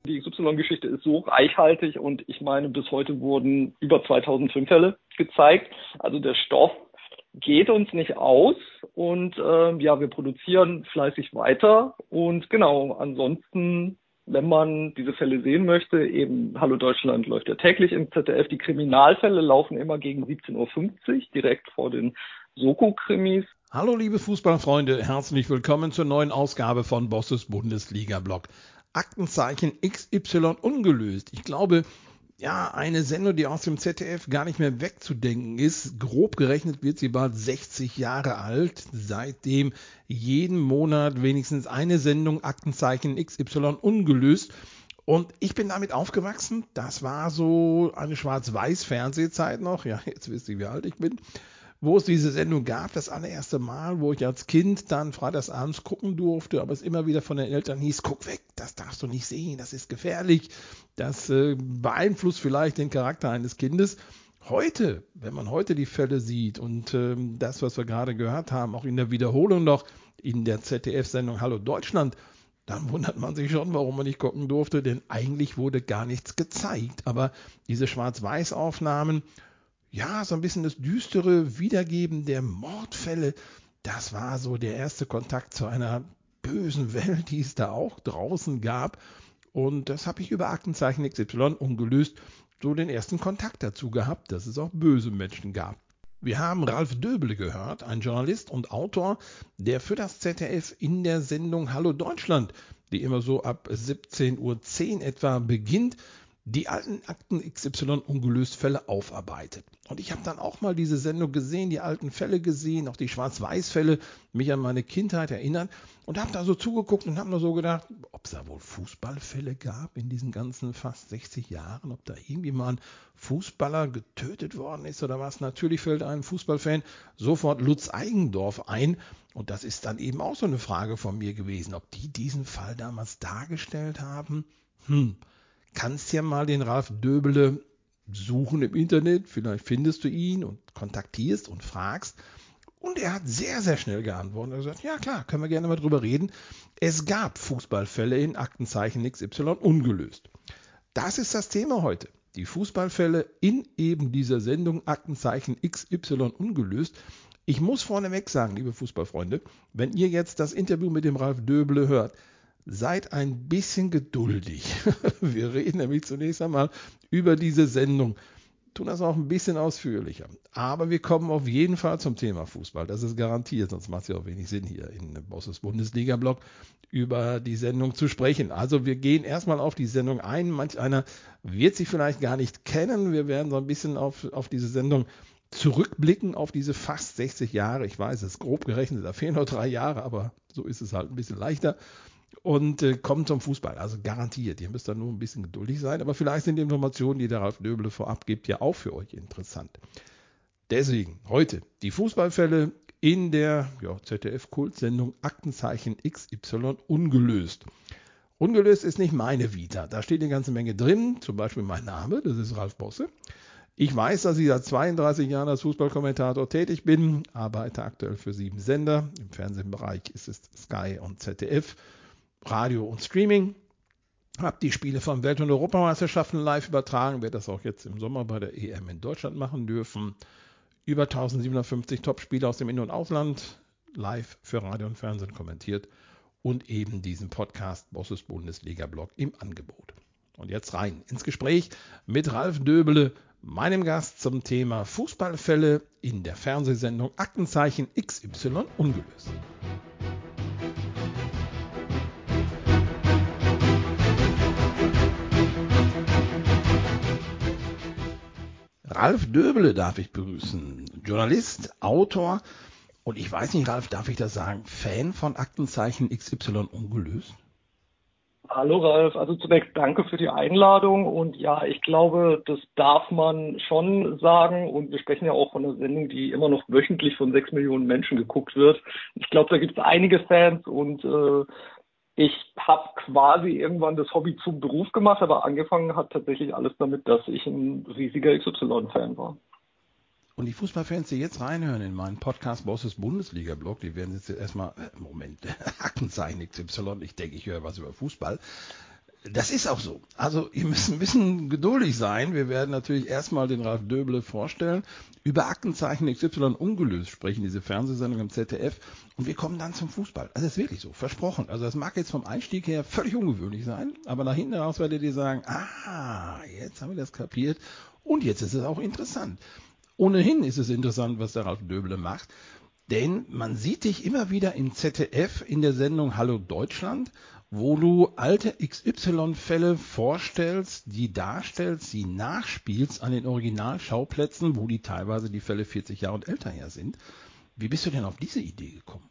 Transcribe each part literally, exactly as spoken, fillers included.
Die X Y-Geschichte ist so reichhaltig und ich meine, bis heute wurden über zweitausendfünf Fälle gezeigt. Also der Stoff geht uns nicht aus und äh, ja, wir produzieren fleißig weiter und genau, ansonsten, wenn man diese Fälle sehen möchte, eben Hallo Deutschland läuft ja täglich im Z D F, die Kriminalfälle laufen immer gegen siebzehn Uhr fünfzig, direkt vor den Soko-Krimis. Hallo liebe Fußballfreunde, herzlich willkommen zur neuen Ausgabe von Bosses Bundesliga-Blog. Aktenzeichen X Y ungelöst. Ich glaube, ja, eine Sendung, die aus dem Z D F gar nicht mehr wegzudenken ist. Grob gerechnet wird sie bald sechzig Jahre alt. Seitdem jeden Monat wenigstens eine Sendung Aktenzeichen X Y ungelöst. Und ich bin damit aufgewachsen. Das war so eine Schwarz-Weiß-Fernsehzeit noch. Ja, jetzt wisst ihr, wie alt ich bin. Wo es diese Sendung gab, das allererste Mal, wo ich als Kind dann freitagsabends gucken durfte, aber es immer wieder von den Eltern hieß, guck weg, das darfst du nicht sehen, das ist gefährlich, das äh, beeinflusst vielleicht den Charakter eines Kindes. Heute, wenn man heute die Fälle sieht und ähm, das, was wir gerade gehört haben, auch in der Wiederholung noch in der Z D F-Sendung Hallo Deutschland, dann wundert man sich schon, warum man nicht gucken durfte, denn eigentlich wurde gar nichts gezeigt. Aber diese Schwarz-Weiß-Aufnahmen, ja, so ein bisschen das düstere Wiedergeben der Mordfälle, das war so der erste Kontakt zu einer bösen Welt, die es da auch draußen gab. Und das habe ich über Aktenzeichen X Y ungelöst so den ersten Kontakt dazu gehabt, dass es auch böse Menschen gab. Wir haben Ralf Döbele gehört, ein Journalist und Autor, der für das Z D F in der Sendung Hallo Deutschland, die immer so ab siebzehn Uhr zehn etwa beginnt, die alten Akten X Y ungelöst Fälle aufarbeitet. Und ich habe dann auch mal diese Sendung gesehen, die alten Fälle gesehen, auch die Schwarz-Weiß-Fälle, mich an meine Kindheit erinnert und habe da so zugeguckt und habe mir so gedacht, ob es da wohl Fußballfälle gab in diesen ganzen fast sechzig Jahren, ob da irgendwie mal ein Fußballer getötet worden ist oder was. Natürlich fällt einem Fußballfan sofort Lutz Eigendorf ein und das ist dann eben auch so eine Frage von mir gewesen, ob die diesen Fall damals dargestellt haben. Hm. Kannst ja mal den Ralf Döbele suchen im Internet, vielleicht findest du ihn und kontaktierst und fragst. Und er hat sehr, sehr schnell geantwortet. Er hat gesagt, ja klar, können wir gerne mal drüber reden. Es gab Fußballfälle in Aktenzeichen X Y ungelöst. Das ist das Thema heute. Die Fußballfälle in eben dieser Sendung Aktenzeichen X Y ungelöst. Ich muss vorneweg sagen, liebe Fußballfreunde, wenn ihr jetzt das Interview mit dem Ralf Döbele hört, seid ein bisschen geduldig. Wir reden nämlich zunächst einmal über diese Sendung, tun das auch ein bisschen ausführlicher. Aber wir kommen auf jeden Fall zum Thema Fußball. Das ist garantiert, sonst macht es ja auch wenig Sinn, hier in Bosses Bundesliga-Blog über die Sendung zu sprechen. Also wir gehen erstmal auf die Sendung ein. Manch einer wird sie vielleicht gar nicht kennen. Wir werden so ein bisschen auf, auf diese Sendung zurückblicken, auf diese fast sechzig Jahre. Ich weiß, es ist grob gerechnet, da fehlen noch drei Jahre, aber so ist es halt ein bisschen leichter. Und äh, kommt zum Fußball, also garantiert. Ihr müsst da nur ein bisschen geduldig sein, aber vielleicht sind die Informationen, die der Ralf Döbele vorab gibt, ja auch für euch interessant. Deswegen heute die Fußballfälle in der ja, Z D F-Kultsendung Aktenzeichen X Y ungelöst. Ungelöst ist nicht meine Vita, da steht eine ganze Menge drin, zum Beispiel mein Name, das ist Ralf Bosse. Ich weiß, dass ich seit zweiunddreißig Jahren als Fußballkommentator tätig bin, arbeite aktuell für sieben Sender, im Fernsehbereich ist es Sky und Z D F. Radio und Streaming. Habe die Spiele von Welt- und Europameisterschaften live übertragen, werde das auch jetzt im Sommer bei der E M in Deutschland machen dürfen. Über eintausendsiebenhundertfünfzig Top-Spiele aus dem In- und Ausland live für Radio und Fernsehen kommentiert und eben diesen Podcast Bosses Bundesliga-Blog im Angebot. Und jetzt rein ins Gespräch mit Ralf Döbele, meinem Gast zum Thema Fußballfälle in der Fernsehsendung Aktenzeichen X Y ungelöst. Ralf Döbele darf ich begrüßen, Journalist, Autor und ich weiß nicht, Ralf, darf ich das sagen, Fan von Aktenzeichen X Y ungelöst? Hallo Ralf, also zunächst danke für die Einladung und ja, ich glaube, das darf man schon sagen und wir sprechen ja auch von einer Sendung, die immer noch wöchentlich von sechs Millionen Menschen geguckt wird. Ich glaube, da gibt es einige Fans und äh, ich habe quasi irgendwann das Hobby zum Beruf gemacht, aber angefangen hat tatsächlich alles damit, dass ich ein riesiger X Y-Fan war. Und die Fußballfans, die jetzt reinhören in meinen Podcast Bosses Bundesliga-Blog, die werden jetzt erstmal, äh, Moment, Aktenzeichen X Y, ich denke, ich höre was über Fußball. Das ist auch so. Also ihr müsst ein bisschen geduldig sein. Wir werden natürlich erstmal den Ralf Döble vorstellen, über Aktenzeichen X Y ungelöst sprechen, diese Fernsehsendung im Z D F. Und wir kommen dann zum Fußball. Also das ist wirklich so, versprochen. Also das mag jetzt vom Einstieg her völlig ungewöhnlich sein, aber nach hinten raus werdet ihr sagen, ah, jetzt haben wir das kapiert und jetzt ist es auch interessant. Ohnehin ist es interessant, was der Ralf Döble macht. Denn man sieht dich immer wieder im Z D F in der Sendung Hallo Deutschland, wo du alte X Y-Fälle vorstellst, die darstellst, die nachspielst an den Originalschauplätzen, wo die teilweise die Fälle vierzig Jahre und älter her sind. Wie bist du denn auf diese Idee gekommen?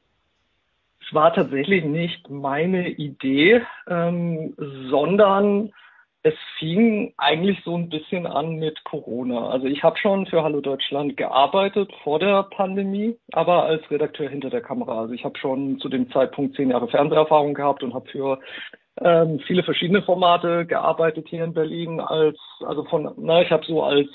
Es war tatsächlich nicht meine Idee, ähm, sondern es fing eigentlich so ein bisschen an mit Corona. Also ich habe schon für Hallo Deutschland gearbeitet vor der Pandemie, aber als Redakteur hinter der Kamera. Also ich habe schon zu dem Zeitpunkt zehn Jahre Fernseherfahrung gehabt und habe für ähm, viele verschiedene Formate gearbeitet hier in Berlin. Als also von, na ich habe so als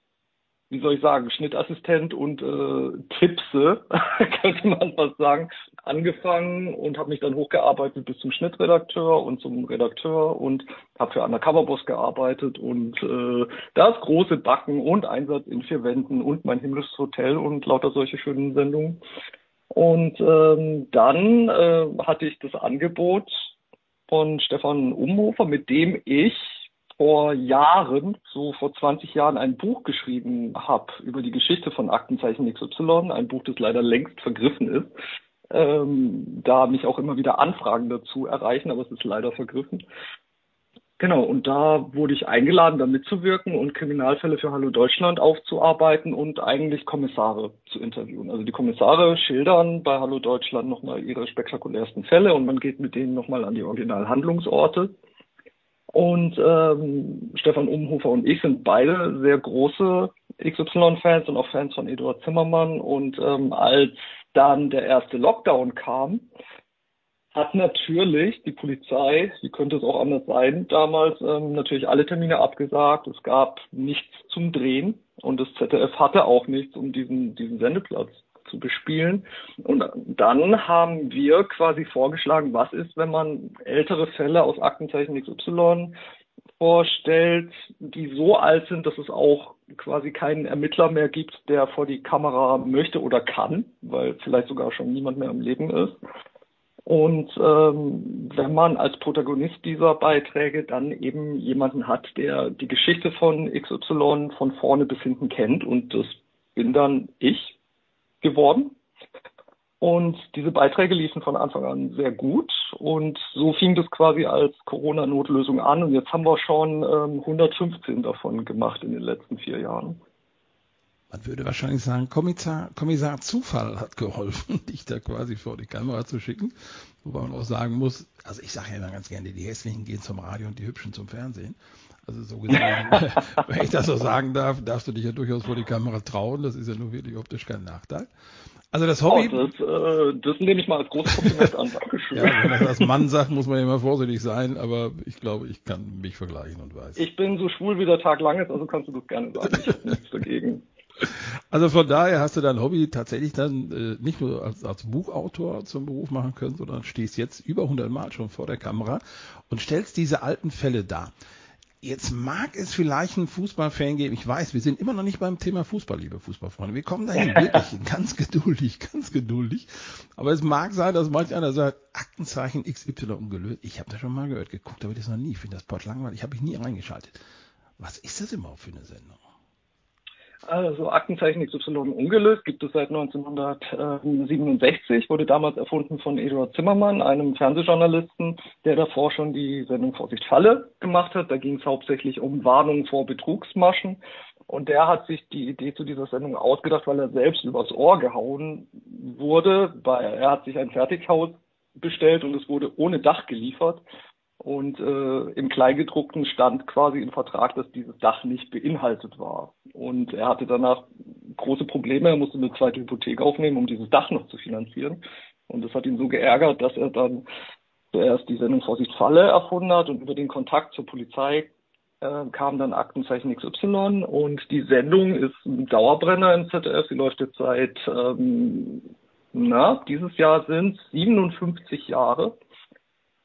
wie soll ich sagen, Schnittassistent und äh, Tippse, könnte man fast sagen, angefangen und habe mich dann hochgearbeitet bis zum Schnittredakteur und zum Redakteur und habe für Undercover-Boss gearbeitet und äh, das große Backen und Einsatz in vier Wänden und mein himmlisches Hotel und lauter solche schönen Sendungen. Und ähm, dann äh, hatte ich das Angebot von Stefan Umhofer, mit dem ich vor Jahren, so vor zwanzig Jahren, ein Buch geschrieben habe über die Geschichte von Aktenzeichen X Y, ein Buch, das leider längst vergriffen ist. Ähm, da mich auch immer wieder Anfragen dazu erreichen, aber es ist leider vergriffen. Genau, und da wurde ich eingeladen, da mitzuwirken und Kriminalfälle für Hallo Deutschland aufzuarbeiten und eigentlich Kommissare zu interviewen. Also die Kommissare schildern bei Hallo Deutschland nochmal ihre spektakulärsten Fälle und man geht mit denen nochmal an die Originalhandlungsorte. Und ähm, Stefan Umhofer und ich sind beide sehr große X Y-Fans und auch Fans von Eduard Zimmermann. Und ähm, als dann der erste Lockdown kam, hat natürlich die Polizei, wie könnte es auch anders sein, damals ähm, natürlich alle Termine abgesagt. Es gab nichts zum Drehen und das Z D F hatte auch nichts, um diesen, diesen Sendeplatz zu bespielen. Und dann haben wir quasi vorgeschlagen, was ist, wenn man ältere Fälle aus Aktenzeichen X Y vorstellt, die so alt sind, dass es auch quasi keinen Ermittler mehr gibt, der vor die Kamera möchte oder kann, weil vielleicht sogar schon niemand mehr am Leben ist. Und ähm, wenn man als Protagonist dieser Beiträge dann eben jemanden hat, der die Geschichte von X Y von vorne bis hinten kennt, und das bin dann ich geworden. Und diese Beiträge liefen von Anfang an sehr gut und so fing das quasi als Corona-Notlösung an und jetzt haben wir schon ähm, hundertfünfzehn davon gemacht in den letzten vier Jahren. Man würde wahrscheinlich sagen, Kommissar, Kommissar Zufall hat geholfen, dich da quasi vor die Kamera zu schicken. Wobei man auch sagen muss, also ich sage ja immer ganz gerne, die Hässlichen gehen zum Radio und die Hübschen zum Fernsehen. Also so gesehen, wenn ich das so sagen darf, darfst du dich ja durchaus vor die Kamera trauen. Das ist ja nur wirklich optisch kein Nachteil. Also das Hobby... Oh, das, äh, das nehme ich mal als großes Kompliment an. Dankeschön. Ja, wenn das als Mann sagt, muss man ja immer vorsichtig sein, aber ich glaube, ich kann mich vergleichen und weiß. Ich bin so schwul, wie der Tag lang ist, also kannst du das gerne sagen. Ich habe nichts dagegen. Also von daher hast du dein Hobby tatsächlich dann äh, nicht nur als, als Buchautor zum Beruf machen können, sondern stehst jetzt über hundert Mal schon vor der Kamera und stellst diese alten Fälle dar. Jetzt mag es vielleicht einen Fußballfan geben. Ich weiß, wir sind immer noch nicht beim Thema Fußball, liebe Fußballfreunde. Wir kommen dahin, wirklich ganz geduldig, ganz geduldig. Aber es mag sein, dass manch einer sagt, Aktenzeichen X Y ungelöst. Ich habe das schon mal gehört, geguckt, aber das noch nie. Ich finde das Pott langweilig, habe ich nie reingeschaltet. Was ist das überhaupt für eine Sendung? Also Aktenzeichen X Y ungelöst gibt es seit neunzehnhundertsiebenundsechzig, wurde damals erfunden von Eduard Zimmermann, einem Fernsehjournalisten, der davor schon die Sendung Vorsicht Falle gemacht hat. Da ging es hauptsächlich um Warnungen vor Betrugsmaschen. Und der hat sich die Idee zu dieser Sendung ausgedacht, weil er selbst übers Ohr gehauen wurde. Er hat sich ein Fertighaus bestellt und es wurde ohne Dach geliefert. Und äh, im Kleingedruckten stand quasi im Vertrag, dass dieses Dach nicht beinhaltet war. Und er hatte danach große Probleme. Er musste eine zweite Hypothek aufnehmen, um dieses Dach noch zu finanzieren. Und das hat ihn so geärgert, dass er dann zuerst die Sendung Vorsicht Falle erfunden hat. Und über den Kontakt zur Polizei äh, kam dann Aktenzeichen X Y. Und die Sendung ist ein Dauerbrenner im Z D F. Sie läuft jetzt seit, ähm, na, dieses Jahr sind es siebenundfünfzig Jahre.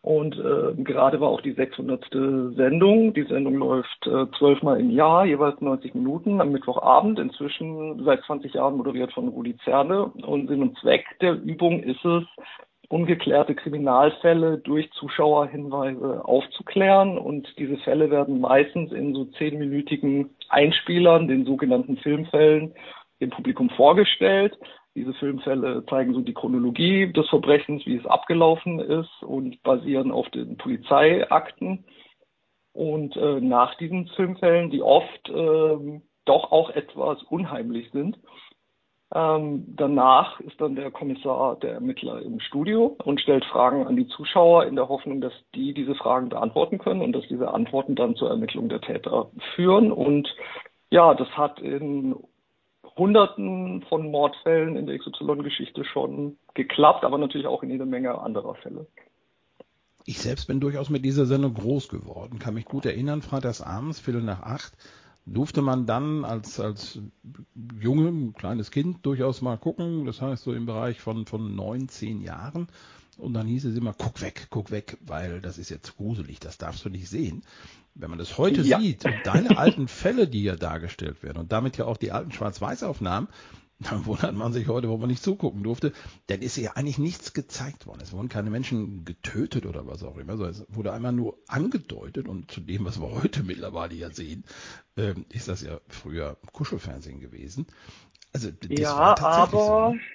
Und äh, gerade war auch die sechshundertste Sendung. Die Sendung läuft äh, zwölfmal im Jahr, jeweils neunzig Minuten am Mittwochabend. Inzwischen seit zwanzig Jahren moderiert von Rudi Zerne. Und Sinn und Zweck der Übung ist es, ungeklärte Kriminalfälle durch Zuschauerhinweise aufzuklären. Und diese Fälle werden meistens in so zehnminütigen Einspielern, den sogenannten Filmfällen, dem Publikum vorgestellt. Diese Filmfälle zeigen so die Chronologie des Verbrechens, wie es abgelaufen ist und basieren auf den Polizeiakten. Und äh, nach diesen Filmfällen, die oft äh, doch auch etwas unheimlich sind, ähm, danach ist dann der Kommissar, der Ermittler im Studio und stellt Fragen an die Zuschauer in der Hoffnung, dass die diese Fragen beantworten können und dass diese Antworten dann zur Ermittlung der Täter führen. Und ja, das hat in Hunderten von Mordfällen in der X Y-Geschichte schon geklappt, aber natürlich auch in jede Menge anderer Fälle. Ich selbst bin durchaus mit dieser Sendung groß geworden, kann mich gut erinnern, freitags abends, Viertel nach acht, durfte man dann als, als Junge, kleines Kind durchaus mal gucken, das heißt so im Bereich von, von neun, zehn Jahren. Und dann hieß es immer, guck weg, guck weg, weil das ist jetzt gruselig, das darfst du nicht sehen. Wenn man das heute Ja. sieht und deine alten Fälle, die ja dargestellt werden und damit ja auch die alten Schwarz-Weiß-Aufnahmen, dann wundert man sich heute, wo man nicht zugucken durfte, dann ist ja eigentlich nichts gezeigt worden. Es wurden keine Menschen getötet oder was auch immer, sondern es wurde einmal nur angedeutet und zu dem, was wir heute mittlerweile ja sehen, ähm, ist das ja früher Kuschelfernsehen gewesen. Also das Ja, war tatsächlich aber, so. Ne?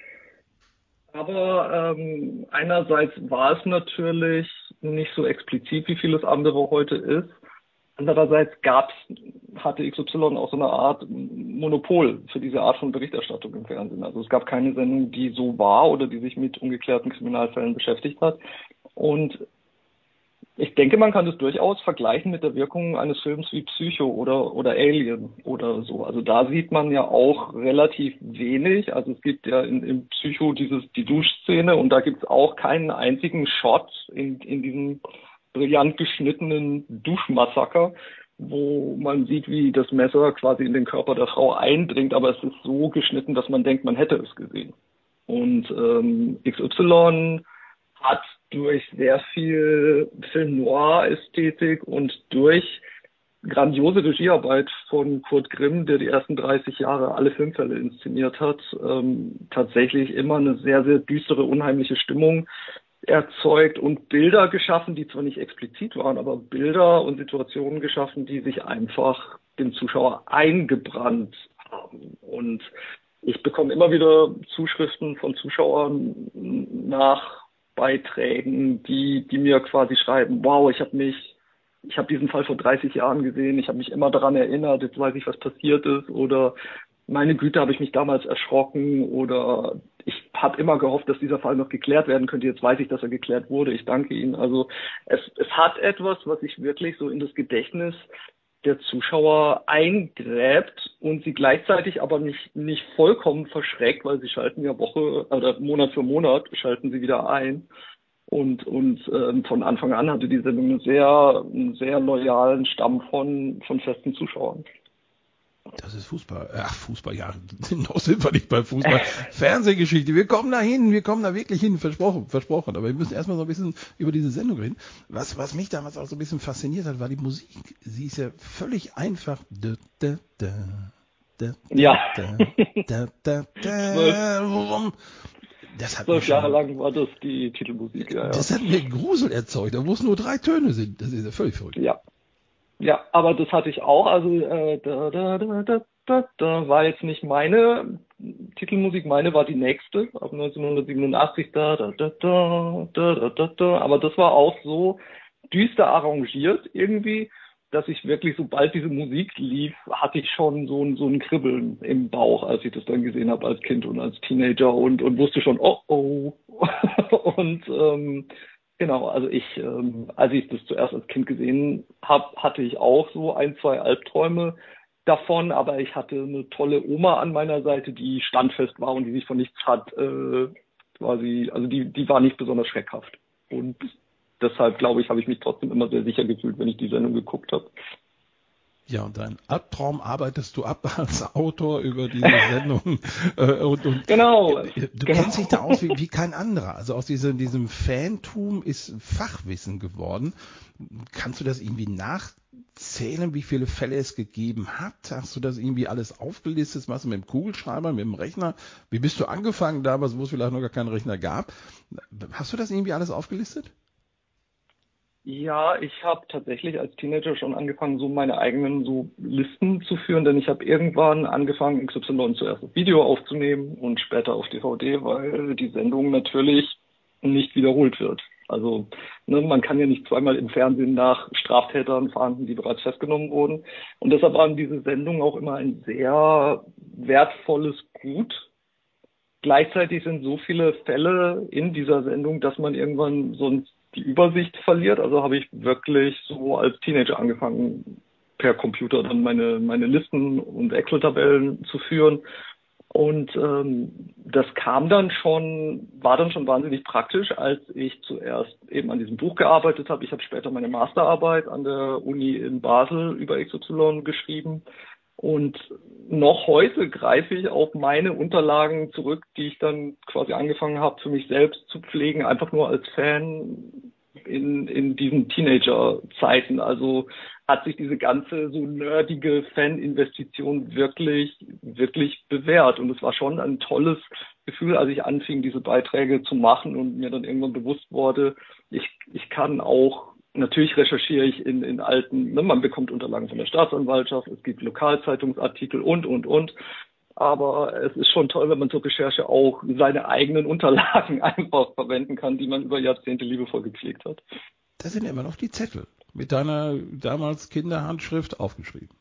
aber ähm, einerseits war es natürlich nicht so explizit, wie vieles andere heute ist. Andererseits gab's, hatte X Y auch so eine Art Monopol für diese Art von Berichterstattung im Fernsehen. Also es gab keine Sendung, die so war oder die sich mit ungeklärten Kriminalfällen beschäftigt hat. Und ich denke, man kann das durchaus vergleichen mit der Wirkung eines Films wie Psycho oder, oder Alien oder so. Also da sieht man ja auch relativ wenig. Also es gibt ja in, in Psycho dieses, die Duschszene und da gibt es auch keinen einzigen Shot in, in diesem brillant geschnittenen Duschmassaker, wo man sieht, wie das Messer quasi in den Körper der Frau eindringt, aber es ist so geschnitten, dass man denkt, man hätte es gesehen. Und ähm, X Y hat durch sehr viel Film-Noir-Ästhetik und durch grandiose Regiearbeit von Kurt Grimm, der die ersten dreißig Jahre alle Filmfälle inszeniert hat, ähm, tatsächlich immer eine sehr, sehr düstere, unheimliche Stimmung erzeugt und Bilder geschaffen, die zwar nicht explizit waren, aber Bilder und Situationen geschaffen, die sich einfach dem Zuschauer eingebrannt haben. Und ich bekomme immer wieder Zuschriften von Zuschauern nach Beiträgen, die, die mir quasi schreiben, wow, ich habe mich, ich habe diesen Fall vor dreißig Jahren gesehen, ich habe mich immer daran erinnert, jetzt weiß ich, was passiert ist, oder meine Güte, habe ich mich damals erschrocken, oder ich habe immer gehofft, dass dieser Fall noch geklärt werden könnte, jetzt weiß ich, dass er geklärt wurde, ich danke Ihnen. Also es, es hat etwas, was sich wirklich so in das Gedächtnis der Zuschauer eingräbt und sie gleichzeitig aber nicht, nicht vollkommen verschreckt, weil sie schalten ja Woche oder Monat für Monat schalten sie wieder ein. Und, und ähm, von Anfang an hatte die Sendung einen sehr, einen sehr loyalen Stamm von, von festen Zuschauern. Das ist Fußball. Ach, Fußball, ja, noch sind wir nicht bei Fußball. Fernsehgeschichte, wir kommen da hin, wir kommen da wirklich hin, versprochen, versprochen. Aber wir müssen erstmal so ein bisschen über diese Sendung reden. Was, was mich damals auch so ein bisschen fasziniert hat, war die Musik. Sie ist ja völlig einfach. Da, da, da, da, Ja. da, da, da, das hat Zwölf mir Jahre schon, lang war das die Titelmusik, ja, ja. das hat mir Grusel erzeugt, obwohl es nur drei Töne sind. Das ist ja völlig verrückt. Ja. Ja, aber das hatte ich auch. Also äh, da, da, da, da, da, da war jetzt nicht meine Titelmusik, meine war die nächste, ab neunzehnhundertsiebenundachtzig, da, da, da, da, da, da, da, da. Aber das war auch so düster arrangiert irgendwie, dass ich wirklich, sobald diese Musik lief, hatte ich schon so ein, so ein Kribbeln im Bauch, als ich das dann gesehen habe als Kind und als Teenager und, und wusste schon, oh, oh. und ähm, genau, also ich, ähm, als ich das zuerst als Kind gesehen habe, hatte ich auch so ein, zwei Albträume davon, aber ich hatte eine tolle Oma an meiner Seite, die standfest war und die sich von nichts hat, äh, quasi, also die, die war nicht besonders schreckhaft. Und deshalb, glaube ich, habe ich mich trotzdem immer sehr sicher gefühlt, wenn ich die Sendung geguckt habe. Ja, und dein Albtraum arbeitest du ab als Autor über diese Sendung. Äh, und, und Genau, du genau. kennst dich da aus wie, wie kein anderer. Also aus diesem, diesem Fantum ist Fachwissen geworden. Kannst du das irgendwie nachzählen, wie viele Fälle es gegeben hat? Hast du das irgendwie alles aufgelistet? Machst du mit dem Kugelschreiber, mit dem Rechner? Wie bist du angefangen damals, wo es vielleicht noch gar keinen Rechner gab? Hast du das irgendwie alles aufgelistet? Ja, ich habe tatsächlich als Teenager schon angefangen, so meine eigenen so Listen zu führen, denn ich habe irgendwann angefangen, X Y zuerst auf Video aufzunehmen und später auf D V D, weil die Sendung natürlich nicht wiederholt wird. Also ne, man kann ja nicht zweimal im Fernsehen nach Straftätern fahnden, die bereits festgenommen wurden. Und deshalb waren diese Sendungen auch immer ein sehr wertvolles Gut. Gleichzeitig sind so viele Fälle in dieser Sendung, dass man irgendwann sonst die Übersicht verliert. Also habe ich wirklich so als Teenager angefangen, per Computer dann meine, meine Listen und Excel-Tabellen zu führen. Und ähm, das kam dann schon, war dann schon wahnsinnig praktisch, als ich zuerst eben an diesem Buch gearbeitet habe. Ich habe später meine Masterarbeit an der Uni in Basel über X Y geschrieben. Und noch heute greife ich auf meine Unterlagen zurück, die ich dann quasi angefangen habe, für mich selbst zu pflegen, einfach nur als Fan in, in diesen Teenager-Zeiten. Also hat sich diese ganze so nerdige Fan-Investition wirklich, wirklich bewährt. Und es war schon ein tolles Gefühl, als ich anfing, diese Beiträge zu machen und mir dann irgendwann bewusst wurde, ich, ich kann auch, natürlich recherchiere ich in, in alten, ne, man bekommt Unterlagen von der Staatsanwaltschaft, es gibt Lokalzeitungsartikel und, und, und. Aber es ist schon toll, wenn man zur Recherche auch seine eigenen Unterlagen einfach verwenden kann, die man über Jahrzehnte liebevoll gepflegt hat. Das sind immer noch die Zettel mit deiner damals Kinderhandschrift aufgeschrieben.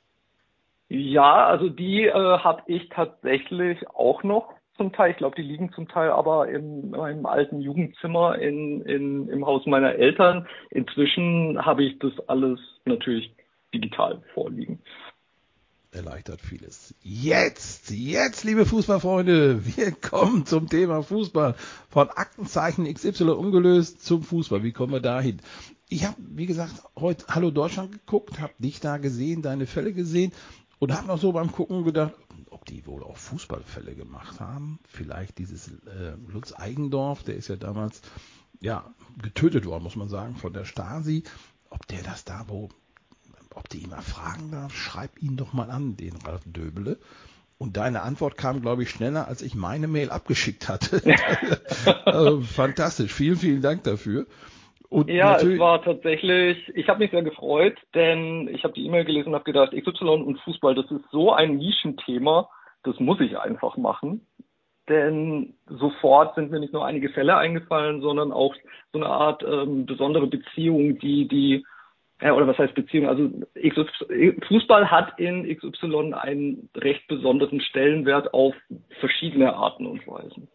Ja, also die äh, habe ich tatsächlich auch noch zum Teil. Ich glaube, die liegen zum Teil aber in meinem alten Jugendzimmer in, in, im Haus meiner Eltern. Inzwischen habe ich das alles natürlich digital vorliegen. Erleichtert vieles. Jetzt, jetzt, liebe Fußballfreunde, wir kommen zum Thema Fußball. Von Aktenzeichen X Y ungelöst zum Fußball. Wie kommen wir dahin? Ich habe, wie gesagt, heute Hallo Deutschland geguckt, habe dich da gesehen, deine Fälle gesehen und habe noch so beim Gucken gedacht, ob die wohl auch Fußballfälle gemacht haben. Vielleicht dieses äh, Lutz Eigendorf, der ist ja damals ja getötet worden, muss man sagen, von der Stasi. Ob der das da wo ob du ihn mal fragen darf, schreib ihn doch mal an, den Ralf Döbele. Und deine Antwort kam, glaube ich, schneller, als ich meine Mail abgeschickt hatte. Also, fantastisch. Vielen, vielen Dank dafür. Und ja, es war tatsächlich, ich habe mich sehr gefreut, denn ich habe die E-Mail gelesen und habe gedacht, X Y und Fußball, das ist so ein Nischenthema, das muss ich einfach machen. Denn sofort sind mir nicht nur einige Fälle eingefallen, sondern auch so eine Art ähm, besondere Beziehung, die die Ja, oder was heißt Beziehung? Also X Y, Fußball hat in X Y einen recht besonderen Stellenwert auf verschiedene Arten und Weisen.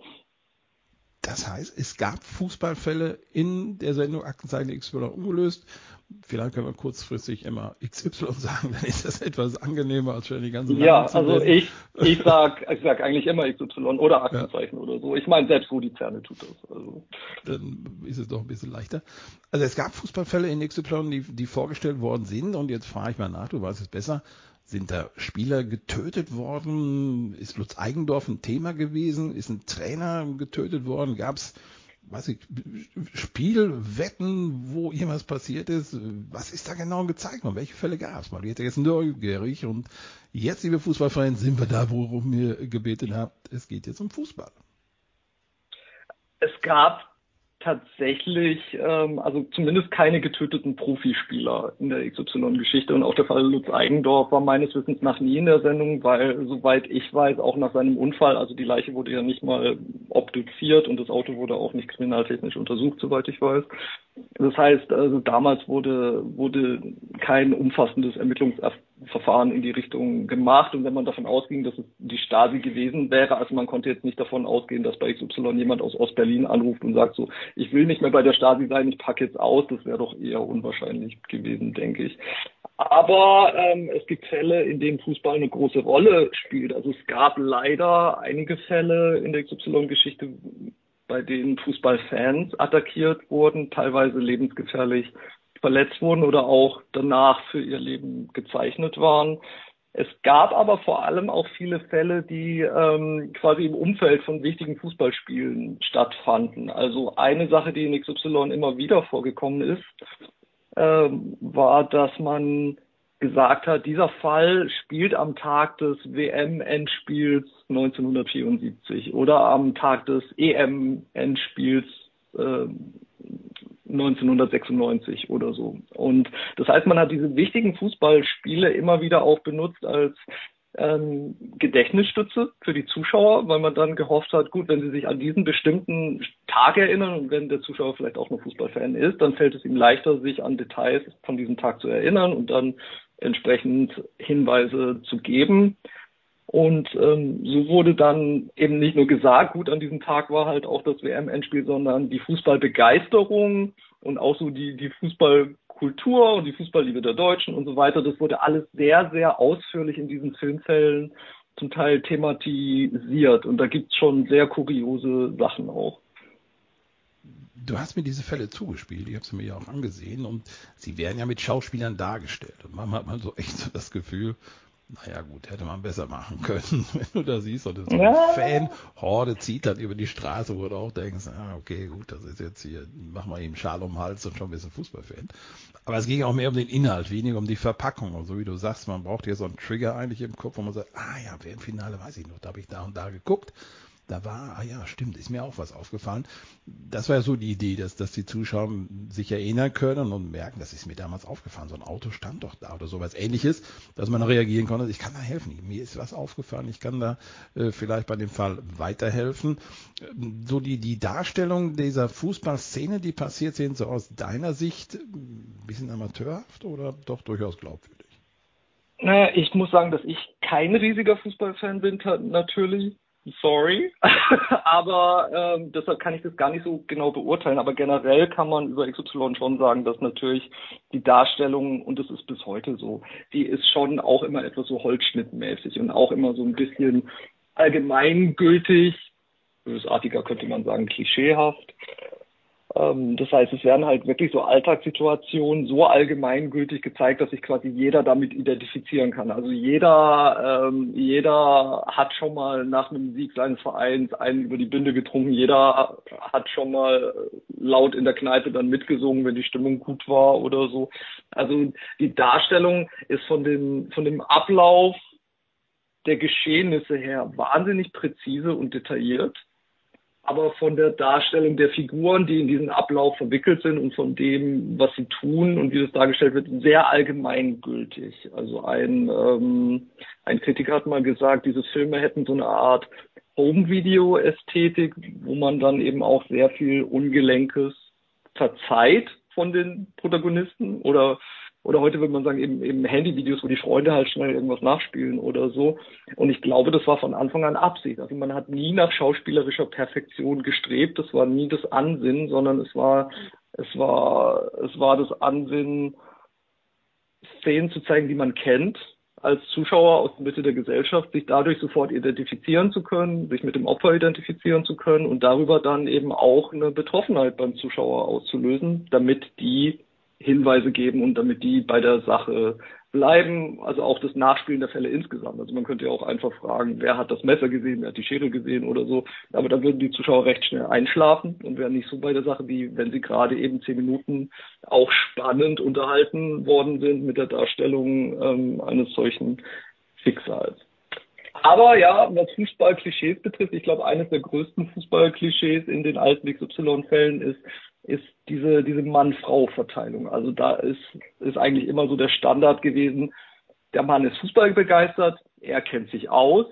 Das heißt, es gab Fußballfälle in der Sendung Aktenzeichen X Y ungelöst. Vielleicht können wir kurzfristig immer X Y sagen, dann ist das etwas angenehmer, als schon die ganzen Namen Ja, zu also nennen. ich, ich sag, ich sag eigentlich immer X Y oder Aktenzeichen ja. oder so. Ich meine, selbst Rudi Zerne tut das. Also. Dann ist es doch ein bisschen leichter. Also es gab Fußballfälle in X Y, die, die vorgestellt worden sind und jetzt frage ich mal nach, du weißt es besser. Sind da Spieler getötet worden? Ist Lutz Eigendorf ein Thema gewesen? Ist ein Trainer getötet worden? Gab es, weiß ich, Spielwetten, wo irgendwas passiert ist? Was ist da genau gezeigt worden? Welche Fälle gab es? Mal jetzt jetzt neugierig und jetzt, liebe Fußballfans, sind wir da, worum ihr gebeten habt. Es geht jetzt um Fußball. Es gab tatsächlich, ähm, also zumindest keine getöteten Profispieler in der X Y-Geschichte. Und auch der Fall Lutz Eigendorf war meines Wissens nach nie in der Sendung, weil, soweit ich weiß, auch nach seinem Unfall, also die Leiche wurde ja nicht mal obduziert und das Auto wurde auch nicht kriminaltechnisch untersucht, soweit ich weiß. Das heißt, also damals wurde, wurde kein umfassendes Ermittlungsverfahren in die Richtung gemacht. Und wenn man davon ausging, dass es die Stasi gewesen wäre, also man konnte jetzt nicht davon ausgehen, dass bei X Y jemand aus Ostberlin anruft und sagt so, ich will nicht mehr bei der Stasi sein, ich packe jetzt aus. Das wäre doch eher unwahrscheinlich gewesen, denke ich. Aber ähm, es gibt Fälle, in denen Fußball eine große Rolle spielt. Also es gab leider einige Fälle in der X Y-Geschichte, bei denen Fußballfans attackiert wurden, teilweise lebensgefährlich verletzt wurden oder auch danach für ihr Leben gezeichnet waren. Es gab aber vor allem auch viele Fälle, die ähm, quasi im Umfeld von wichtigen Fußballspielen stattfanden. Also eine Sache, die in X Y immer wieder vorgekommen ist, ähm, war, dass man gesagt hat, dieser Fall spielt am Tag des W M-Endspiels neunzehnhundertvierundsiebzig oder am Tag des E M-Endspiels äh, neunzehnhundertsechsundneunzig oder so. Und das heißt, man hat diese wichtigen Fußballspiele immer wieder auch benutzt als ähm, Gedächtnisstütze für die Zuschauer, weil man dann gehofft hat, gut, wenn sie sich an diesen bestimmten Tag erinnern und wenn der Zuschauer vielleicht auch noch Fußballfan ist, dann fällt es ihm leichter, sich an Details von diesem Tag zu erinnern und dann entsprechend Hinweise zu geben. Und ähm, so wurde dann eben nicht nur gesagt, gut, an diesem Tag war halt auch das W M-Endspiel, sondern die Fußballbegeisterung und auch so die, die Fußballkultur und die Fußballliebe der Deutschen und so weiter, das wurde alles sehr, sehr ausführlich in diesen Filmfällen zum Teil thematisiert. Und da gibt's schon sehr kuriose Sachen auch. Du hast mir diese Fälle zugespielt, ich habe sie mir ja auch angesehen und sie werden ja mit Schauspielern dargestellt. Und manchmal hat man so echt so das Gefühl, naja gut, hätte man besser machen können, wenn du da siehst, oder so eine Ja. Fan-Horde zieht dann über die Straße, wo du auch denkst, ah, okay, gut, das ist jetzt hier, mach mal eben Schal um den Hals und schon ein bisschen Fußballfan. Aber es ging auch mehr um den Inhalt, weniger um die Verpackung. Und so wie du sagst, man braucht hier so einen Trigger eigentlich im Kopf, wo man sagt, ah ja, wer im Finale weiß ich noch, da habe ich da und da geguckt. Da war, ah ja, stimmt, ist mir auch was aufgefallen. Das war ja so die Idee, dass, dass die Zuschauer sich erinnern können und merken, das ist mir damals aufgefallen, so ein Auto stand doch da oder sowas Ähnliches, dass man reagieren konnte, ich kann da helfen, mir ist was aufgefallen, ich kann da äh, vielleicht bei dem Fall weiterhelfen. So die, die Darstellung dieser Fußballszene, die passiert sind, so aus deiner Sicht ein bisschen amateurhaft oder doch durchaus glaubwürdig? Naja, ich muss sagen, dass ich kein riesiger Fußballfan bin, natürlich. Sorry, aber ähm, deshalb kann ich das gar nicht so genau beurteilen. Aber generell kann man über X Y schon sagen, dass natürlich die Darstellung, und das ist bis heute so, die ist schon auch immer etwas so holzschnittmäßig und auch immer so ein bisschen allgemeingültig, bösartiger könnte man sagen, klischeehaft. Ähm, das heißt, es werden halt wirklich so Alltagssituationen so allgemeingültig gezeigt, dass sich quasi jeder damit identifizieren kann. Also jeder, ähm, jeder hat schon mal nach einem Sieg seines Vereins einen über die Binde getrunken. Jeder hat schon mal laut in der Kneipe dann mitgesungen, wenn die Stimmung gut war oder so. Also die Darstellung ist von dem, von dem Ablauf der Geschehnisse her wahnsinnig präzise und detailliert. Aber von der Darstellung der Figuren, die in diesen Ablauf verwickelt sind und von dem, was sie tun und wie das dargestellt wird, sehr allgemeingültig. Also ein, ähm, ein Kritiker hat mal gesagt, diese Filme hätten so eine Art Home-Video-Ästhetik, wo man dann eben auch sehr viel Ungelenkes verzeiht von den Protagonisten oder Oder heute würde man sagen, eben, eben Handyvideos, wo die Freunde halt schnell irgendwas nachspielen oder so. Und ich glaube, das war von Anfang an Absicht. Also man hat nie nach schauspielerischer Perfektion gestrebt. Das war nie das Ansinnen, sondern es war, es war, es war das Ansinnen, Szenen zu zeigen, die man kennt, als Zuschauer aus der Mitte der Gesellschaft, sich dadurch sofort identifizieren zu können, sich mit dem Opfer identifizieren zu können und darüber dann eben auch eine Betroffenheit beim Zuschauer auszulösen, damit die Hinweise geben und damit die bei der Sache bleiben, also auch das Nachspielen der Fälle insgesamt. Also man könnte ja auch einfach fragen, wer hat das Messer gesehen, wer hat die Schere gesehen oder so, aber da würden die Zuschauer recht schnell einschlafen und wären nicht so bei der Sache, wie wenn sie gerade eben zehn Minuten auch spannend unterhalten worden sind mit der Darstellung ähm, eines solchen Schicksals. Aber ja, was Fußball-Klischees betrifft, ich glaube, eines der größten Fußball-Klischees in den alten X Y-Fällen ist, ist diese, diese Mann-Frau-Verteilung. Also da ist, ist eigentlich immer so der Standard gewesen, der Mann ist Fußball begeistert, er kennt sich aus,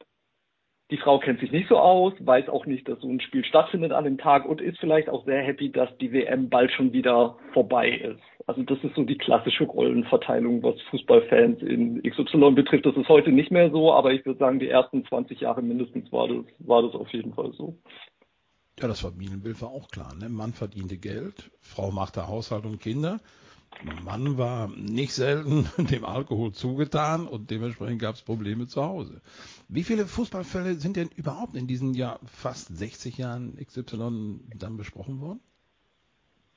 die Frau kennt sich nicht so aus, weiß auch nicht, dass so ein Spiel stattfindet an dem Tag und ist vielleicht auch sehr happy, dass die W M bald schon wieder vorbei ist. Also das ist so die klassische Rollenverteilung, was Fußballfans in X Y betrifft. Das ist heute nicht mehr so, aber ich würde sagen, die ersten zwanzig Jahre mindestens war das, war das auf jeden Fall so. Ja, das Familienbild war auch klar. Ne? Mann verdiente Geld, Frau machte Haushalt und Kinder. Mann war nicht selten dem Alkohol zugetan und dementsprechend gab es Probleme zu Hause. Wie viele Fußballfälle sind denn überhaupt in diesen ja fast sechzig Jahren X Y dann besprochen worden?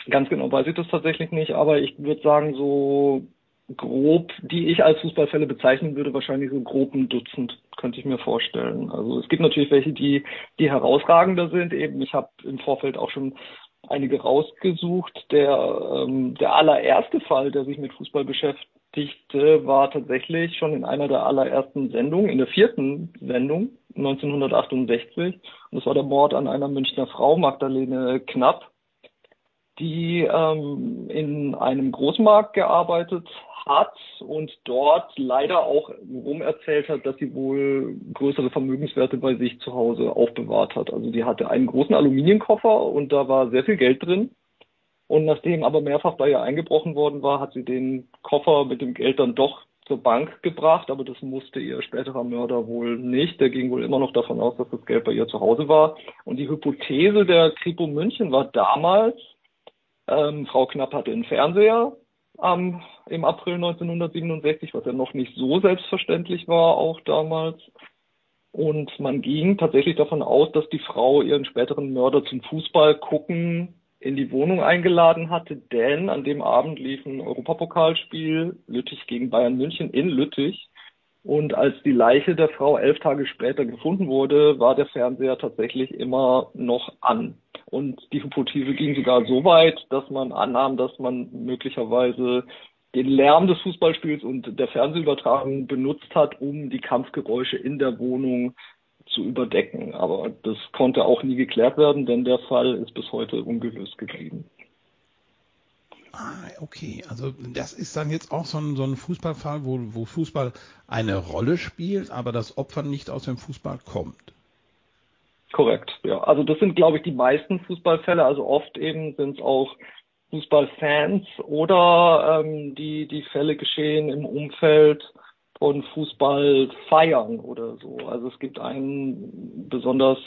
Ganz genau weiß ich das tatsächlich nicht, aber ich würde sagen, so grob, die ich als Fußballfälle bezeichnen würde, wahrscheinlich so grob ein Dutzend, könnte ich mir vorstellen. Also es gibt natürlich welche, die, die herausragender sind. Eben, ich habe im Vorfeld auch schon einige rausgesucht. Der, ähm, der allererste Fall, der sich mit Fußball beschäftigte, war tatsächlich schon in einer der allerersten Sendungen, in der vierten Sendung neunzehnhundertachtundsechzig. Und das war der Mord an einer Münchner Frau, Magdalene Knapp, die ähm, in einem Großmarkt gearbeitet hat und dort leider auch rumerzählt hat, dass sie wohl größere Vermögenswerte bei sich zu Hause aufbewahrt hat. Also die hatte einen großen Aluminiumkoffer und da war sehr viel Geld drin. Und nachdem aber mehrfach bei ihr eingebrochen worden war, hat sie den Koffer mit dem Geld dann doch zur Bank gebracht, aber das musste ihr späterer Mörder wohl nicht. Der ging wohl immer noch davon aus, dass das Geld bei ihr zu Hause war. Und die Hypothese der Kripo München war damals, Ähm, Frau Knapp hatte einen Fernseher ähm, im April neunzehnhundertsiebenundsechzig, was ja noch nicht so selbstverständlich war, auch damals. Und man ging tatsächlich davon aus, dass die Frau ihren späteren Mörder zum Fußball gucken in die Wohnung eingeladen hatte, denn an dem Abend lief ein Europapokalspiel, Lüttich gegen Bayern München in Lüttich. Und als die Leiche der Frau elf Tage später gefunden wurde, war der Fernseher tatsächlich immer noch an. Und die Hypothese ging sogar so weit, dass man annahm, dass man möglicherweise den Lärm des Fußballspiels und der Fernsehübertragung benutzt hat, um die Kampfgeräusche in der Wohnung zu überdecken. Aber das konnte auch nie geklärt werden, denn der Fall ist bis heute ungelöst geblieben. Ah, okay. Also das ist dann jetzt auch so ein, so ein Fußballfall, wo, wo Fußball eine Rolle spielt, aber das Opfer nicht aus dem Fußball kommt. Korrekt, ja. Also das sind, glaube ich, die meisten Fußballfälle. Also oft eben sind es auch Fußballfans oder ähm, die, die Fälle geschehen im Umfeld von Fußballfeiern oder so. Also es gibt einen besonders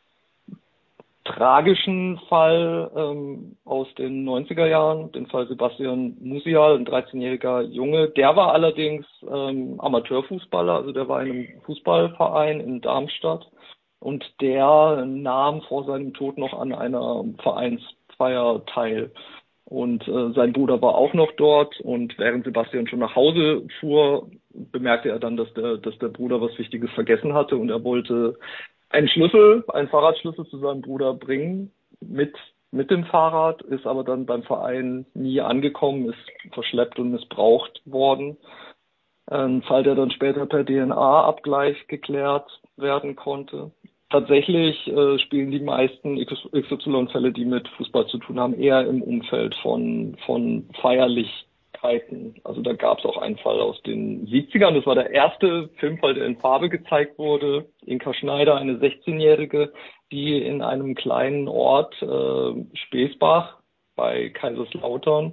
tragischen Fall ähm, aus den neunziger Jahren, den Fall Sebastian Musial, ein dreizehnjähriger Junge. Der war allerdings ähm, Amateurfußballer, also der war in einem Fußballverein in Darmstadt und der nahm vor seinem Tod noch an einer Vereinsfeier teil. Und äh, sein Bruder war auch noch dort und während Sebastian schon nach Hause fuhr, bemerkte er dann, dass der, dass der Bruder was Wichtiges vergessen hatte und er wollte einen Schlüssel, einen Fahrradschlüssel zu seinem Bruder bringen mit, mit dem Fahrrad, ist aber dann beim Verein nie angekommen, ist verschleppt und missbraucht worden. Ein Fall, der dann später per D N A-Abgleich geklärt werden konnte. Tatsächlich äh, spielen die meisten X Y-Fälle, die mit Fußball zu tun haben, eher im Umfeld von, von Feierlichkeiten. Also da gab es auch einen Fall aus den siebzigern. Das war der erste Filmfall, der in Farbe gezeigt wurde. Inka Schneider, eine sechzehnjährige, die in einem kleinen Ort, äh, Speesbach bei Kaiserslautern,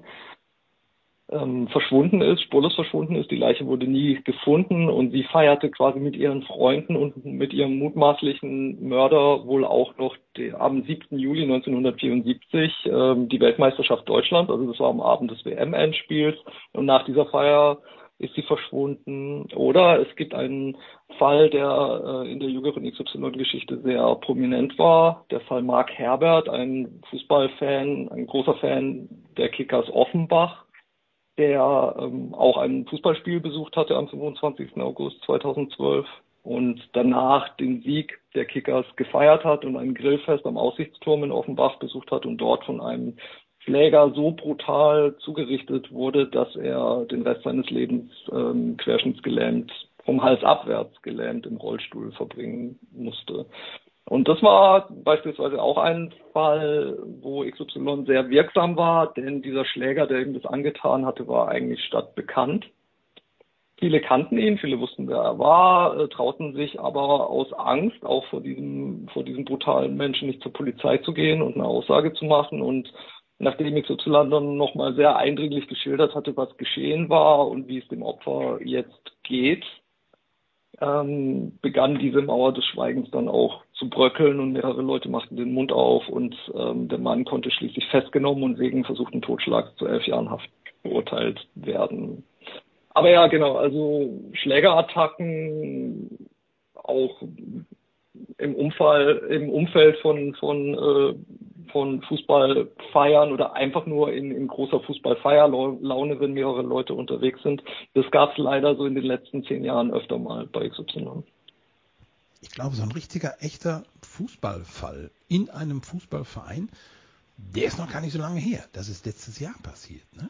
ähm, verschwunden ist, spurlos verschwunden ist. Die Leiche wurde nie gefunden und sie feierte quasi mit ihren Freunden und mit ihrem mutmaßlichen Mörder wohl auch noch die, am siebten Juli neunzehnhundertvierundsiebzig ähm, die Weltmeisterschaft Deutschlands. Also das war am Abend des W M-Endspiels und nach dieser Feier ist sie verschwunden. Oder es gibt einen Fall, der äh, in der jüngeren X Y-Geschichte sehr prominent war. Der Fall Marc Herbert, ein Fußballfan, ein großer Fan der Kickers Offenbach, der ähm, auch ein Fußballspiel besucht hatte am fünfundzwanzigsten August zweitausendzwölf und danach den Sieg der Kickers gefeiert hat und ein Grillfest am Aussichtsturm in Offenbach besucht hat und dort von einem Schläger so brutal zugerichtet wurde, dass er den Rest seines Lebens ähm, querschnittsgelähmt, vom Hals abwärts gelähmt im Rollstuhl verbringen musste. Und das war beispielsweise auch ein Fall, wo X Y sehr wirksam war, denn dieser Schläger, der ihm das angetan hatte, war eigentlich stadtbekannt. Viele kannten ihn, viele wussten, wer er war, äh, trauten sich aber aus Angst, auch vor diesem, vor diesem brutalen Menschen nicht zur Polizei zu gehen und eine Aussage zu machen. Und nachdem X Y dann nochmal sehr eindringlich geschildert hatte, was geschehen war und wie es dem Opfer jetzt geht, ähm, begann diese Mauer des Schweigens dann auch zu bröckeln und mehrere Leute machten den Mund auf und ähm, der Mann konnte schließlich festgenommen und wegen versuchten Totschlags zu elf Jahren Haft verurteilt werden. Aber ja, genau, also Schlägerattacken auch im Umfall, im Umfeld von, von äh, von Fußball feiern oder einfach nur in, in großer Fußballfeierlaune, wenn mehrere Leute unterwegs sind. Das gab es leider so in den letzten zehn Jahren öfter mal bei X Y. Ich glaube, so ein richtiger, echter Fußballfall in einem Fußballverein, der ist noch gar nicht so lange her. Das ist letztes Jahr passiert, ne?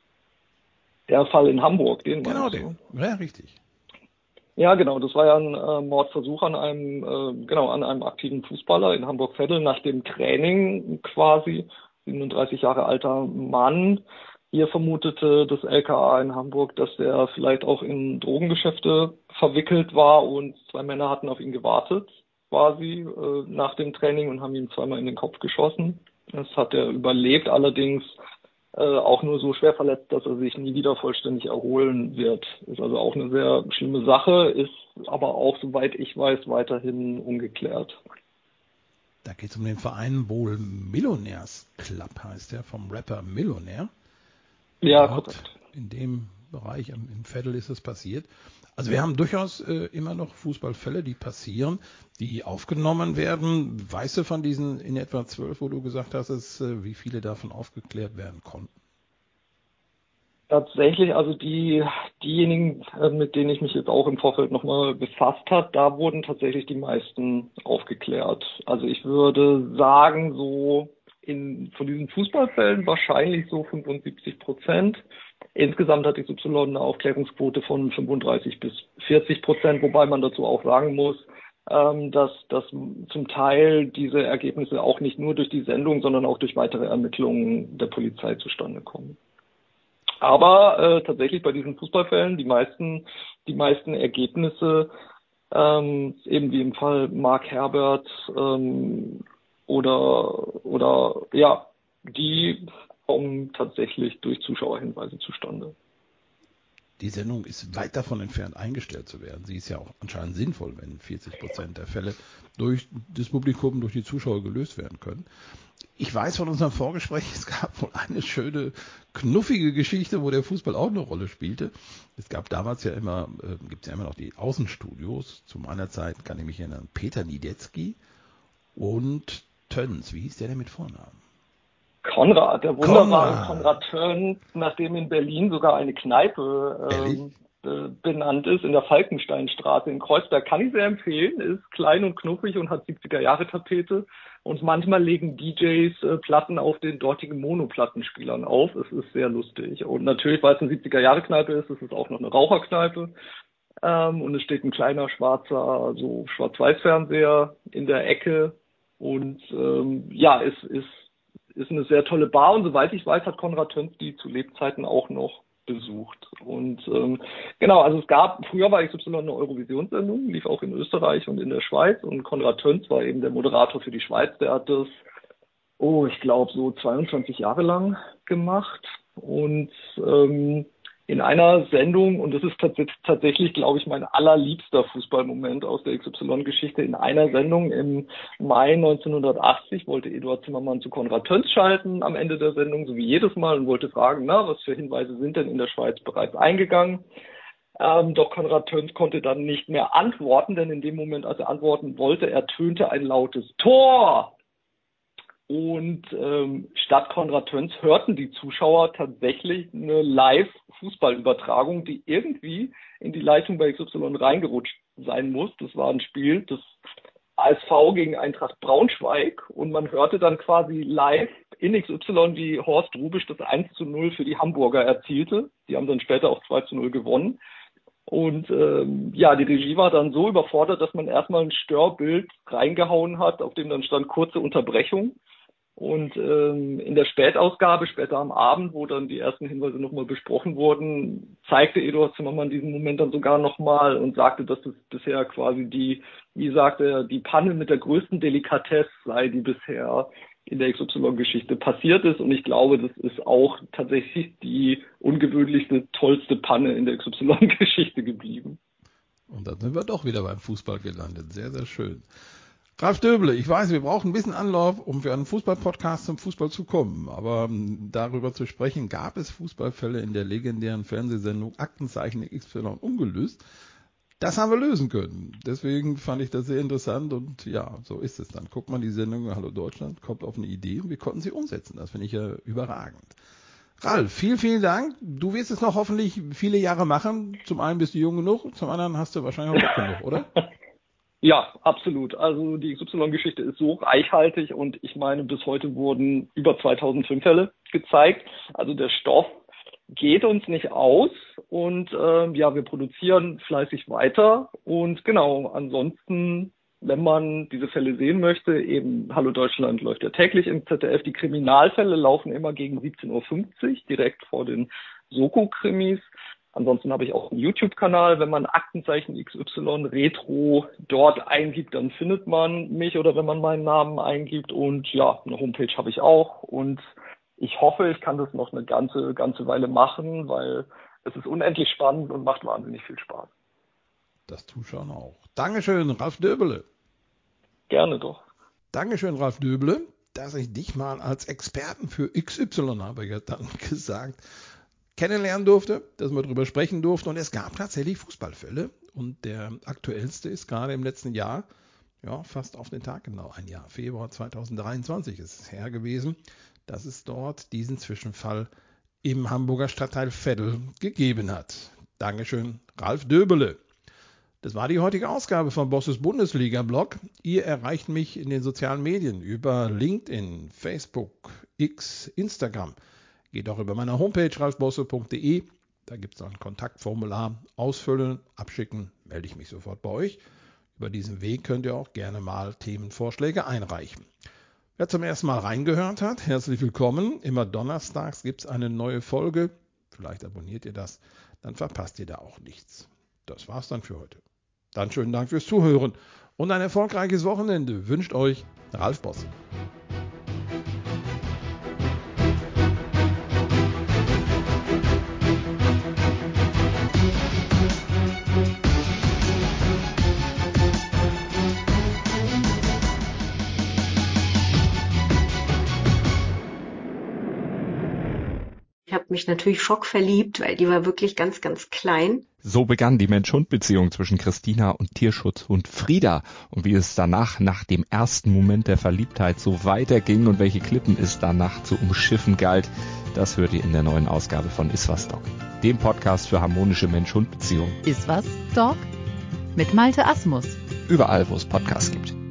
Der Fall in Hamburg, den Genau meinst den. du? Ja, richtig. Ja, genau. Das war ja ein äh, Mordversuch an einem, äh, genau, an einem aktiven Fußballer in Hamburg-Veddel nach dem Training quasi. siebenunddreißig Jahre alter Mann. Hier vermutete das L K A in Hamburg, dass er vielleicht auch in Drogengeschäfte verwickelt war und zwei Männer hatten auf ihn gewartet quasi äh, nach dem Training und haben ihm zweimal in den Kopf geschossen. Das hat er überlebt, allerdings äh, auch nur so schwer verletzt, dass er sich nie wieder vollständig erholen wird. Ist also auch eine sehr schlimme Sache, ist aber auch, soweit ich weiß, weiterhin ungeklärt. Da geht es um den Verein wohl Millionärs Club, heißt der, vom Rapper Millionär. Ja, Dort korrekt. in dem Bereich, im, im Veddel ist es passiert. Also wir haben durchaus äh, immer noch Fußballfälle, die passieren, die aufgenommen werden. Weißt du von diesen in etwa zwölf, wo du gesagt hast, dass, äh, wie viele davon aufgeklärt werden konnten? Tatsächlich, also die diejenigen, äh, mit denen ich mich jetzt auch im Vorfeld nochmal befasst habe, da wurden tatsächlich die meisten aufgeklärt. Also ich würde sagen, so in von diesen Fußballfällen wahrscheinlich so fünfundsiebzig Prozent. Insgesamt hat X Y eine Aufklärungsquote von fünfunddreißig bis vierzig Prozent, wobei man dazu auch sagen muss, ähm, dass, dass zum Teil diese Ergebnisse auch nicht nur durch die Sendung, sondern auch durch weitere Ermittlungen der Polizei zustande kommen. Aber äh, tatsächlich bei diesen Fußballfällen die meisten, die meisten Ergebnisse, ähm, eben wie im Fall Mark Herbert ähm, oder oder ja, die kommen tatsächlich durch Zuschauerhinweise zustande. Die Sendung ist weit davon entfernt, eingestellt zu werden. Sie ist ja auch anscheinend sinnvoll, wenn vierzig Prozent der Fälle durch das Publikum, durch die Zuschauer gelöst werden können. Ich weiß von unserem Vorgespräch, es gab wohl eine schöne, knuffige Geschichte, wo der Fußball auch eine Rolle spielte. Es gab damals ja immer, äh, gibt es ja immer noch die Außenstudios. Zu meiner Zeit kann ich mich erinnern, Peter Niedetzky und Töns. Wie hieß der denn mit Vornamen? Konrad, der wunderbare Konrad. Konrad Töns, nachdem in Berlin sogar eine Kneipe ähm, äh, benannt ist, in der Falkensteinstraße in Kreuzberg, kann ich sehr empfehlen, ist klein und knuffig und hat siebziger-Jahre-Tapete und manchmal legen D Js äh, Platten auf den dortigen Monoplattenspielern auf. Es ist sehr lustig und natürlich, weil es eine siebziger-Jahre-Kneipe ist, ist es auch noch eine Raucherkneipe. Ähm, und es steht ein kleiner schwarzer, so Schwarz-Weiß-Fernseher in der Ecke und ähm, ja, es ist ist eine sehr tolle Bar und soweit ich weiß, hat Konrad Töns die zu Lebzeiten auch noch besucht. Und ähm, genau, also es gab, früher war X Y eine Eurovisionssendung, lief auch in Österreich und in der Schweiz und Konrad Töns war eben der Moderator für die Schweiz, der hat das, oh, ich glaube so zweiundzwanzig Jahre lang gemacht und ähm, in einer Sendung, und das ist tats- tatsächlich, glaube ich, mein allerliebster Fußballmoment aus der X Y-Geschichte, in einer Sendung im Mai neunzehnhundertachtzig wollte Eduard Zimmermann zu Konrad Töns schalten am Ende der Sendung, so wie jedes Mal, und wollte fragen, na, was für Hinweise sind denn in der Schweiz bereits eingegangen? Ähm, doch Konrad Töns konnte dann nicht mehr antworten, denn in dem Moment, als er antworten wollte, ertönte ein lautes Tor. Und ähm, statt Konrad Töns hörten die Zuschauer tatsächlich eine Live-Fußballübertragung, die irgendwie in die Leitung bei X Y reingerutscht sein muss. Das war ein Spiel des A S V gegen Eintracht Braunschweig und man hörte dann quasi live in X Y, wie Horst Rubisch das eins zu null für die Hamburger erzielte. Die haben dann später auch zwei zu null gewonnen. Und ähm, ja, die Regie war dann so überfordert, dass man erstmal ein Störbild reingehauen hat, auf dem dann stand kurze Unterbrechung. Und ähm, in der Spätausgabe, später am Abend, wo dann die ersten Hinweise nochmal besprochen wurden, zeigte Eduard Zimmermann diesen Moment dann sogar nochmal und sagte, dass es bisher quasi die, wie sagte er, die Panne mit der größten Delikatesse sei, die bisher in der X Y-Geschichte passiert ist. Und ich glaube, das ist auch tatsächlich die ungewöhnlichste, tollste Panne in der X Y-Geschichte geblieben. Und dann sind wir doch wieder beim Fußball gelandet. Sehr, sehr schön. Ralf Döble, ich weiß, wir brauchen ein bisschen Anlauf, um für einen Fußball-Podcast zum Fußball zu kommen. Aber um darüber zu sprechen, gab es Fußballfälle in der legendären Fernsehsendung Aktenzeichen X Y ungelöst. Das haben wir lösen können. Deswegen fand ich das sehr interessant und ja, so ist es dann. Guckt man die Sendung Hallo Deutschland, kommt auf eine Idee und wir konnten sie umsetzen. Das finde ich ja überragend. Ralf, vielen, vielen Dank. Du wirst es noch hoffentlich viele Jahre machen. Zum einen bist du jung genug, zum anderen hast du wahrscheinlich auch Bock genug, oder? Ja, absolut. Also die X Y-Geschichte ist so reichhaltig und ich meine, bis heute wurden über zweitausendfünf Fälle gezeigt. Also der Stoff geht uns nicht aus und äh, ja, wir produzieren fleißig weiter und genau, ansonsten, wenn man diese Fälle sehen möchte, eben Hallo Deutschland läuft ja täglich im Z D F, die Kriminalfälle laufen immer gegen siebzehn Uhr fünfzig, direkt vor den Soko-Krimis. Ansonsten habe ich auch einen YouTube-Kanal, wenn man Aktenzeichen X Y Retro dort eingibt, dann findet man mich oder wenn man meinen Namen eingibt und ja, eine Homepage habe ich auch und ich hoffe, ich kann das noch eine ganze, ganze Weile machen, weil es ist unendlich spannend und macht wahnsinnig viel Spaß. Das Zuschauen auch. Dankeschön, Ralf Döbele. Gerne doch. Dankeschön, Ralf Döbele, dass ich dich mal als Experten für X Y, habe ich ja dann gesagt, kennenlernen durfte, dass wir darüber sprechen durften. Und es gab tatsächlich Fußballfälle. Und der aktuellste ist gerade im letzten Jahr, ja, fast auf den Tag genau, ein Jahr, Februar zweitausenddreiundzwanzig ist es her gewesen, dass es dort diesen Zwischenfall im Hamburger Stadtteil Veddel gegeben hat. Dankeschön, Ralf Döbele. Das war die heutige Ausgabe von Bosses Bundesliga-Blog. Ihr erreicht mich in den sozialen Medien über LinkedIn, Facebook, X, Instagram. Geht auch über meine Homepage ralfbosse punkt de. Da gibt es ein Kontaktformular. Ausfüllen, abschicken, melde ich mich sofort bei euch. Über diesen Weg könnt ihr auch gerne mal Themenvorschläge einreichen. Wer zum ersten Mal reingehört hat, herzlich willkommen. Immer donnerstags gibt es eine neue Folge. Vielleicht abonniert ihr das, dann verpasst ihr da auch nichts. Das war's dann für heute. Dann schönen Dank fürs Zuhören und ein erfolgreiches Wochenende wünscht euch Ralf Bosse. Ich habe mich natürlich schockverliebt, weil die war wirklich ganz, ganz klein. So begann die Mensch-Hund-Beziehung zwischen Christina und Tierschutzhund Frieda. Und wie es danach, nach dem ersten Moment der Verliebtheit, so weiterging und welche Klippen es danach zu umschiffen galt, das hört ihr in der neuen Ausgabe von Iswas Dog, dem Podcast für harmonische Mensch-Hund-Beziehungen. Iswas Dog? Mit Malte Asmus. Überall, wo es Podcasts gibt.